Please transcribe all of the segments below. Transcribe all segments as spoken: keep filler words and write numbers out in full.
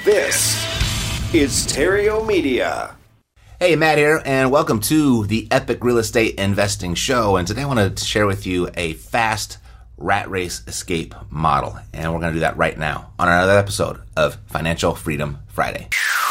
This is Terrio Media. Hey, Matt here, and welcome to the Epic Real Estate Investing Show. And today I want to share with you a fast rat race escape model. And we're going to do that right now on another episode of Financial Freedom Friday.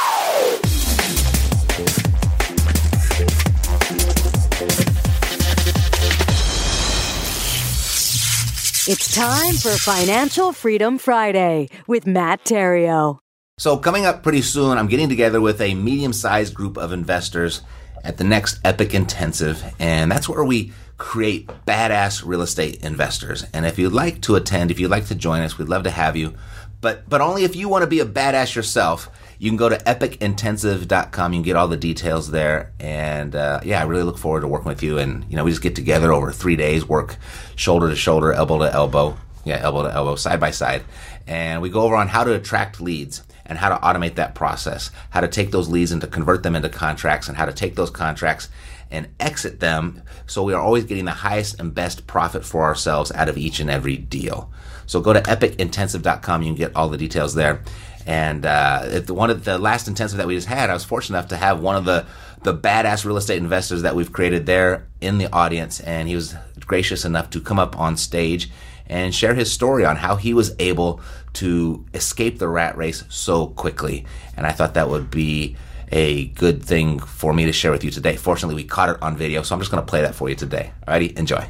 It's time for Financial Freedom Friday with Matt Terrio. So coming up pretty soon, I'm getting together with a medium-sized group of investors at the next Epic Intensive, and that's where we create badass real estate investors. And if you'd like to attend, if you'd like to join us, we'd love to have you. But but only if you want to be a badass yourself. You can go to epic intensive dot com. You can get all the details there. And uh, yeah, I really look forward to working with you. And you know, we just get together over three days, work shoulder to shoulder, elbow to elbow. Yeah, elbow to elbow, side by side. And we go over on how to attract leads and how to automate that process, how to take those leads and to convert them into contracts, and how to take those contracts and exit them so we are always getting the highest and best profit for ourselves out of each and every deal. So go to epic intensive dot com. You can get all the details there. And uh, at the, one of the last intensive that we just had, I was fortunate enough to have one of the, the badass real estate investors that we've created there in the audience, and he was gracious enough to come up on stage and share his story on how he was able to escape the rat race so quickly. And I thought that would be a good thing for me to share with you today. Fortunately, we caught it on video, so I'm just going to play that for you today. Alrighty, enjoy.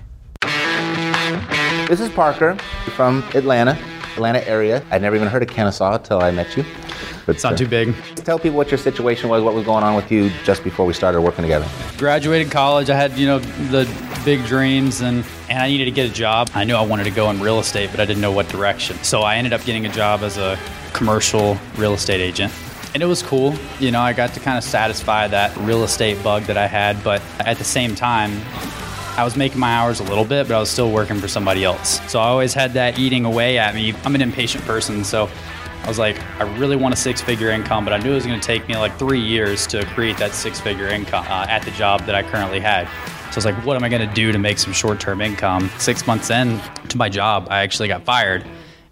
This is Parker from Atlanta, Atlanta area. I'd never even heard of Kennesaw until I met you. But, it's not uh, too big. Tell people what your situation was, what was going on with you just before we started working together. Graduated college. I had, you know, the big dreams, and, and I needed to get a job. I knew I wanted to go in real estate, but I didn't know what direction. So I ended up getting a job as a commercial real estate agent. And it was cool. You know, I got to kind of satisfy that real estate bug that I had, but at the same time, I was making my hours a little bit, but I was still working for somebody else. So I always had that eating away at me. I'm an impatient person, so I was like, I really want a six-figure income, but I knew it was going to take me like three years to create that six-figure income uh, at the job that I currently had. So I was like, what am I going to do to make some short-term income? Six months in to my job, I actually got fired.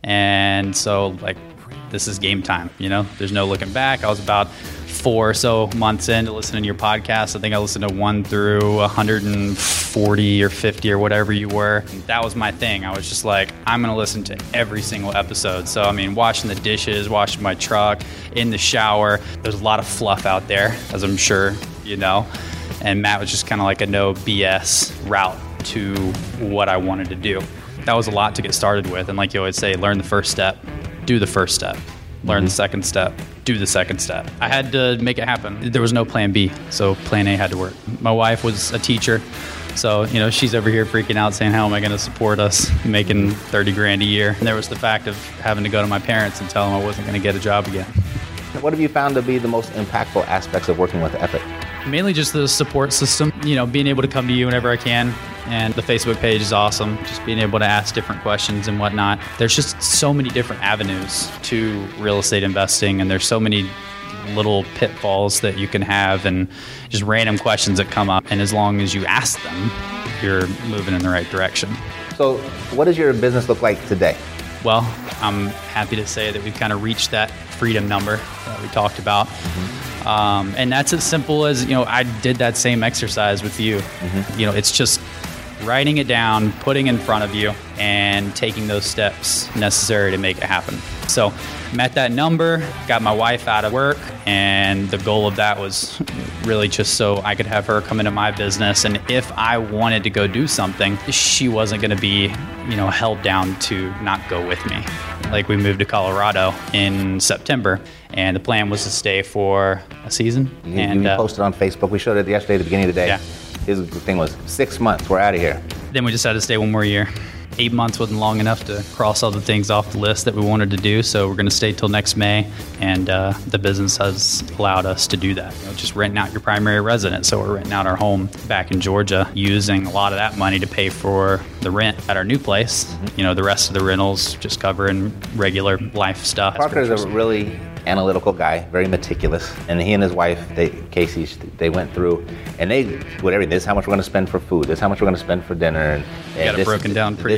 And so like, this is game time, you know? There's no looking back. I was about four or so months into listening to your podcast. I think I listened to one through one hundred forty or fifty or whatever you were. That was my thing. I was just like, I'm going to listen to every single episode. So, I mean, washing the dishes, washing my truck, in the shower. There's a lot of fluff out there, as I'm sure you know. And Matt was just kind of like a no B S route to what I wanted to do. That was a lot to get started with. And like you always say, learn the first step, do the first step. Learn mm-hmm. the second step, do the second step. I had to make it happen. There was no plan B, so plan A had to work. My wife was a teacher, so you know she's over here freaking out saying, how am I going to support us making thirty grand a year? And there was the fact of having to go to my parents and tell them I wasn't going to get a job again. What have you found to be the most impactful aspects of working with Epic? Mainly just the support system, you know, being able to come to you whenever I can. And the Facebook page is awesome, just being able to ask different questions and whatnot. There's just so many different avenues to real estate investing, and there's so many little pitfalls that you can have and just random questions that come up. And as long as you ask them, you're moving in the right direction. So what does your business look like today? Well, I'm happy to say that we've kind of reached that freedom number that we talked about. Mm-hmm. Um, and that's as simple as, you know, I did that same exercise with you. Mm-hmm. You know, it's just writing it down, putting in front of you, and taking those steps necessary to make it happen. So met that number, got my wife out of work, and the goal of that was really just so I could have her come into my business. And if I wanted to go do something, she wasn't going to be, you know, held down to not go with me. Like, we moved to Colorado in September, and the plan was to stay for a season. You, and you posted uh, on Facebook. We showed it yesterday at the beginning of the day. Yeah. His thing was six months, we're out of here. Then we decided to stay one more year. Eight months wasn't long enough to cross all the things off the list that we wanted to do, so we're going to stay till next May, and uh, the business has allowed us to do that. You know, just renting out your primary residence, so we're renting out our home back in Georgia, using a lot of that money to pay for the rent at our new place. Mm-hmm. You know, the rest of the rentals just covering regular life stuff. Parker is a really analytical guy, very meticulous, and he and his wife, they, Casey, they went through and they, with everything, this is how much we're going to spend for food, this is how much we're going to spend for dinner. And, and got this, it broken down pretty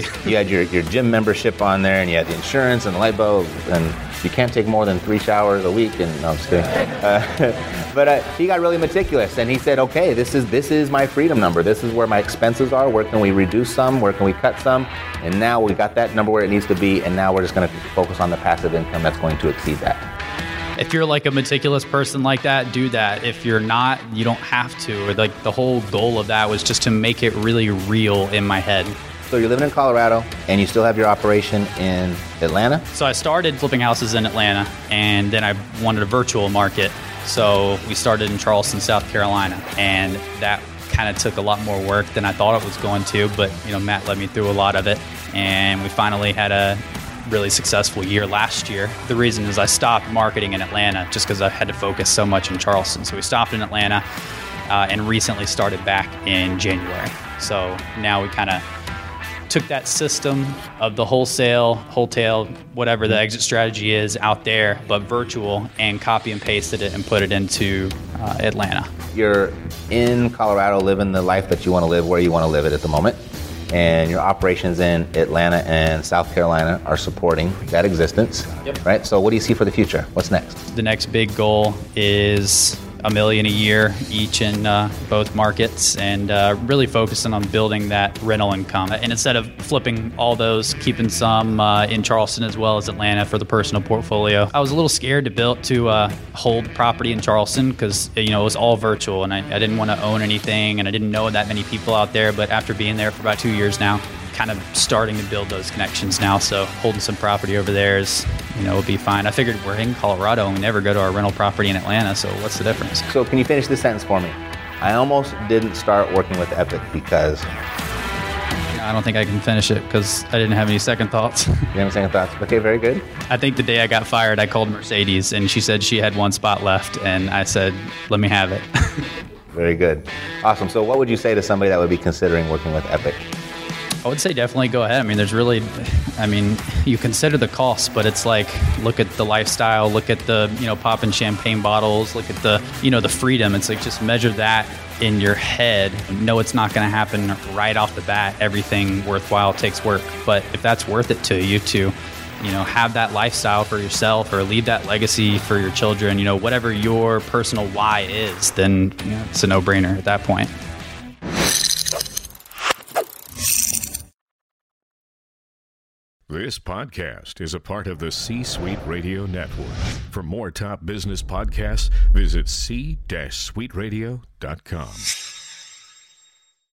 Exactly. You had your, your gym membership on there, and you had the insurance and the light bulb, and you can't take more than three showers a week. And no, I'm just kidding. Uh, but uh, he got really meticulous, and he said, "Okay, this is this is my freedom number. This is where my expenses are. Where can we reduce some? Where can we cut some? And now we got that number where it needs to be, and now we're just going to focus on the passive income that's going to exceed that." If you're like a meticulous person like that, do that. If you're not, you don't have to. Or like the whole goal of that was just to make it really real in my head. So you're living in Colorado, and you still have your operation in Atlanta? So I started flipping houses in Atlanta, and then I wanted a virtual market. So we started in Charleston, South Carolina, and that kind of took a lot more work than I thought it was going to. But you know, Matt led me through a lot of it, and we finally had a really successful year last year. The reason is I stopped marketing in Atlanta just because I had to focus so much in Charleston. So we stopped in Atlanta uh, and recently started back in January. So now we kind of took that system of the wholesale, wholesale, whatever the exit strategy is out there, but virtual, and copy and pasted it and put it into uh, Atlanta. You're in Colorado living the life that you want to live where you want to live it at the moment. And your operations in Atlanta and South Carolina are supporting that existence, Yep. right? So what do you see for the future? What's next? The next big goal is a million a year each in uh, both markets, and uh, really focusing on building that rental income. And instead of flipping all those, keeping some uh, in Charleston as well as Atlanta for the personal portfolio. I was a little scared to build to uh, hold property in Charleston because you know it was all virtual, and I, I didn't want to own anything, and I didn't know that many people out there. But after being there for about two years now, kind of starting to build those connections now. So holding some property over there is, you know, will be fine. I figured we're in Colorado and we never go to our rental property in Atlanta, so what's the difference? So can you finish this sentence for me? I almost didn't start working with Epic because... I don't think I can finish it because I didn't have any second thoughts. You have any second thoughts? Okay, very good. I think the day I got fired, I called Mercedes and she said she had one spot left, and I said, let me have it. Very good. Awesome. So what would you say to somebody that would be considering working with Epic? I would say definitely go ahead. I mean, there's really, I mean, you consider the costs, but it's like, look at the lifestyle, look at the, you know, popping champagne bottles, look at the, you know, the freedom. It's like, just measure that in your head. No, it's not going to happen right off the bat. Everything worthwhile takes work. But if that's worth it to you to, you know, have that lifestyle for yourself or leave that legacy for your children, you know, whatever your personal why is, then you know, it's a no-brainer at that point. This podcast is a part of the C-Suite Radio Network. For more top business podcasts, visit c suite radio dot com.